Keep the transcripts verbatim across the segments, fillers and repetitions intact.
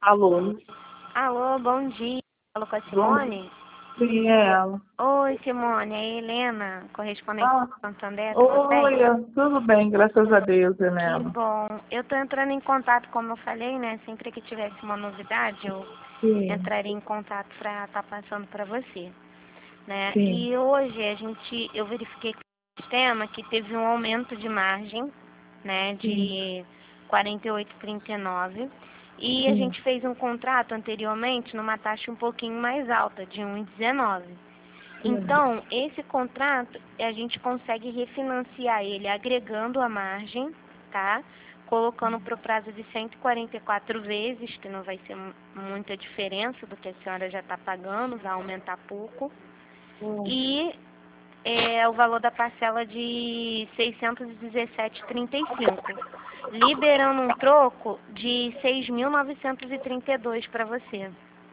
Alô? Alô, bom dia. Falo com a Simone? Sim, é ela. Oi, Simone, é a Helena, correspondente Ah, do Santander, tudo bem? oi, tudo bem, graças a Deus, Que Helena. bom. Eu tô entrando em contato, como eu falei, né? Sempre que tivesse uma novidade, eu Sim, entraria em contato para estar passando para você, né? sim, E hoje a gente, eu verifiquei com o sistema que teve um aumento de margem, né? sim, De quarenta e oito vírgula trinta e nove. E a sim, gente fez um contrato anteriormente numa taxa um pouquinho mais alta, de um vírgula dezenove. sim. Então, esse contrato, a gente consegue refinanciar ele agregando a margem, tá? Colocando para o prazo de cento e quarenta e quatro vezes, que não vai ser mu- muita diferença do que a senhora já está pagando, vai aumentar pouco. Hum. E é, o valor da parcela de seiscentos e dezessete vírgula trinta e cinco, liberando um troco de seis mil novecentos e trinta e dois para você.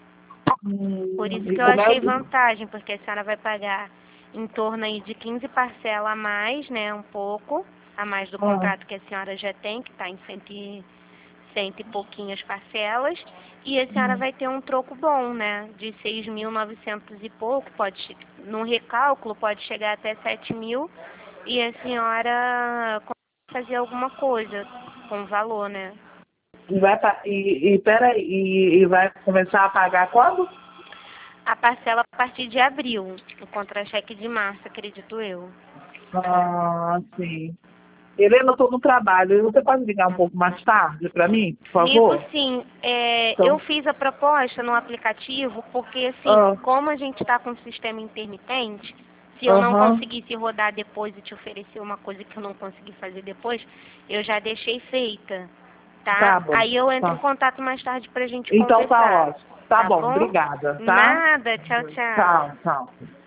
Por Hum, isso e que eu como é achei o... vantagem, porque a senhora vai pagar em torno aí de quinze parcelas a mais, né, um pouco, a mais do Ah, contrato que a senhora já tem, que está em cento e, cento e pouquinhas parcelas, e a senhora hum. vai ter um troco bom, né, de seis mil e novecentos e pouco, pode, che- no recálculo pode chegar até sete mil, e a senhora consegue fazer alguma coisa com o valor, né. E vai, pa- e, e, peraí, e, e vai começar a pagar quando? A parcela a partir de abril, o contra-cheque de março, acredito eu. Ah, sim. Helena, eu estou no trabalho, você pode ligar um pouco mais tarde para mim, por Ligo favor? sim. É, eu Então, fiz a proposta no aplicativo porque, assim, ah, como a gente está com um sistema intermitente, se eu não aham, conseguisse rodar depois e te oferecer uma coisa que eu não consegui fazer depois, eu já deixei feita, tá? tá bom, Aí eu entro em tá. contato mais tarde pra gente Então tá conversar, ótimo. Tá tá bom, bom? obrigada, tá? Nada, tchau, tchau. Tchau, tchau.